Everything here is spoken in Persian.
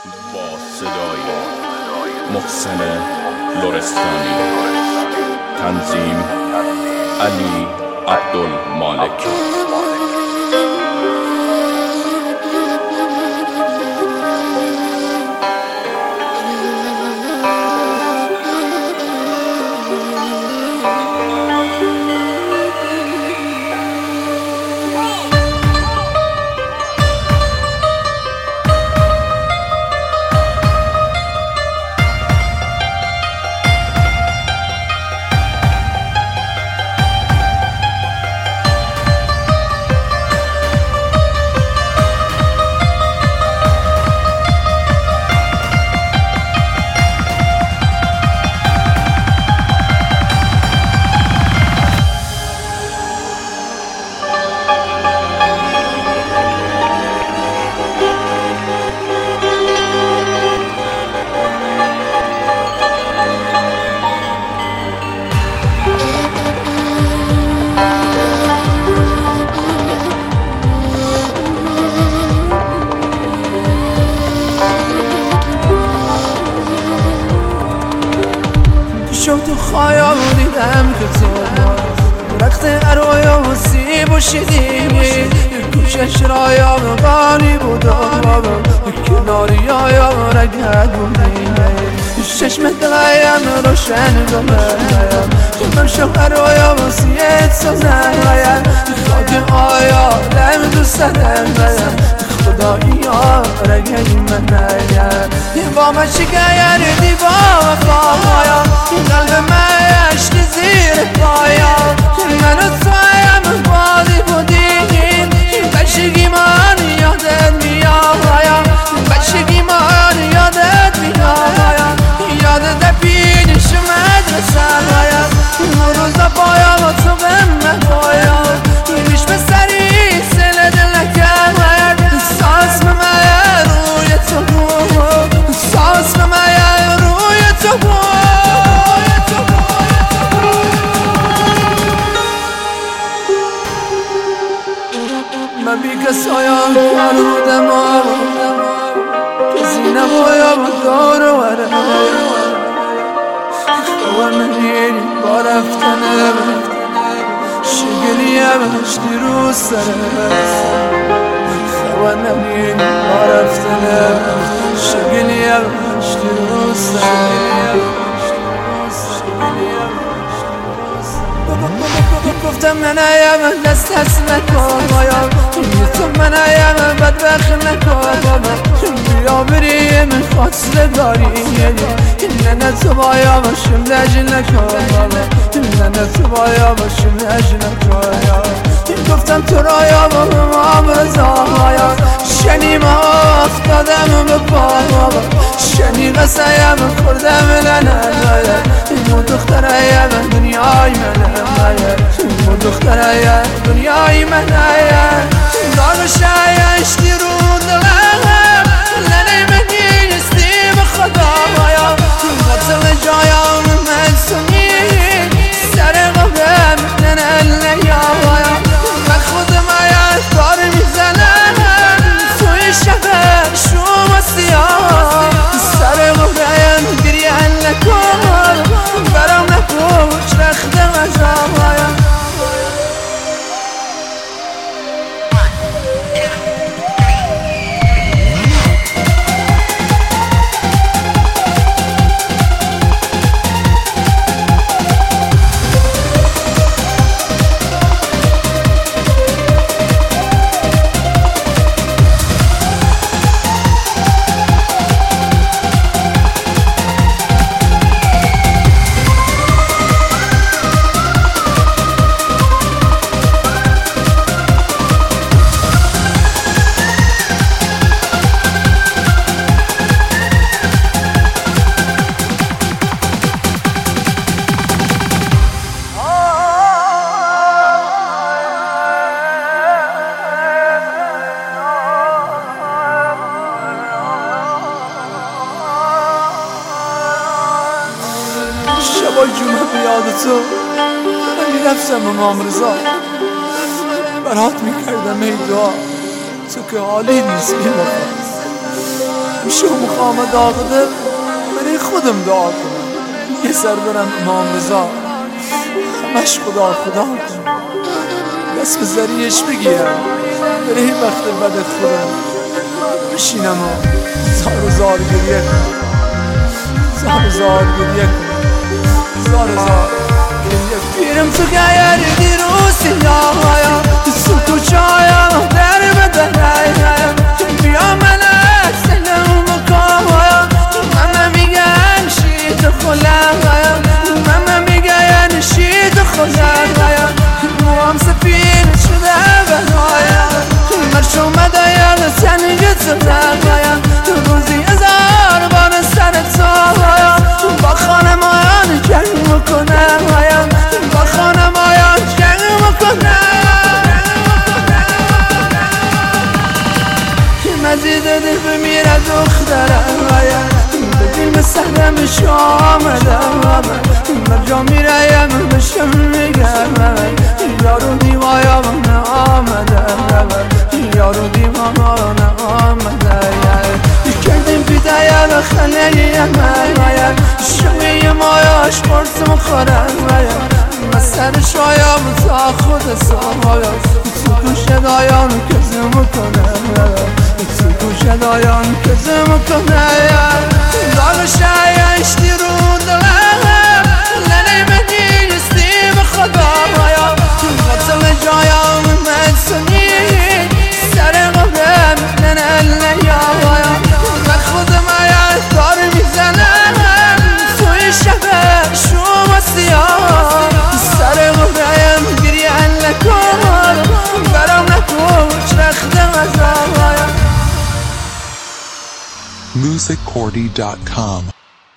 با صدای محسن لرستانی، تنظیم علی عبدالمالک. تو خیال دیدم که تو رخت ارویا و سیب و شدیدی کوشش رایا و غاری بود کناری آیا رگت بودی چشم دلایم روشن گمرایم من شوهر رویا و سیت سازم خاک آیا لم دوست دارم خدایا رگی من نیم با من شکر دیبا و خواهایا قلب من عشق زیر پایا من و تویم بادی بودیم بچگی من یادت میایا بچگی من یادت میایا یادت پیش مدرسه هایا روزا پایا و تو به من پایا میش به سری سل دلکم ساس به من روی تو بود ساس به من روی تو بود من بی کسایا کرودم کسی نبایا با دار و وره خواه منین با رفتنم شگلیم اشتی رو سرم خواه منین با رفتنم شگلیم اشتی رو سرم گفتم من ایم دست نکن بایا تو من ایم بدبخت نکن بیا بریم خواستگاری نه تو بایا باشم لج نکن نه تو بایا باشم لج نکن گفتم تو رایا با هم رضایا شنی ما افتادم به پا شنی قصایم خوردم لنه مو دخترایم دنیای منه مو دخترایم دنیای منه دار شایشتی رو دلم لنه منی نیستی به خدایا قتل جایان من سنی سر قبرم تنه لیایا من خودم آید دار میزنم توی شبه شوم سیاه سر قبرم گریان نکن برام نپوش رخت مجاوایا شبای جمعه بیاد تو ولی رفتم امام رضا برات میکردم ای دعا تو که حالی نیست شما خامه داغده برای خودم دعا کنم یه سر برم امام رضا همش خدا کنم دست به ذریعش بگیرم برای وقت بد خودم بشینم و زار گریه کنم زار گریه کنم زار گریه پیرم تو گیر دیروز یاهایا سوتو چایا در بدنایا بیا ملک سلام مکایا ماما میگن شید خلایا ماما میگن شید خلایا موام سفین شده بنایا مرش اومده یا سنگت زدایا روزی هزار بار سرت سایا با خانمایان جنگ میکنم با خانمایان جنگ میکنم مزید دل بمیره دخترم ببین به سهرمش آمدم مرجا میرایم بشم میگم یارو دیوایا من آمدم یارو دیوایا من آمدم کردیم بیدایا و خلیه من شمی مایاش قرصم خورم من سر شایم تا خود سایا تو گوش دایان کزم کنم تو گوش دایان کزم کنم داغ شایش دیرون دلم لنه منی استی به خدایا قتل جایم مدسنی سر قبرم لنه لیایا من خودم آیا دار میزنم توی شبه شما سیاه سر قبرم گریه لکن برام نکوش رختم از آیا musiccordy.com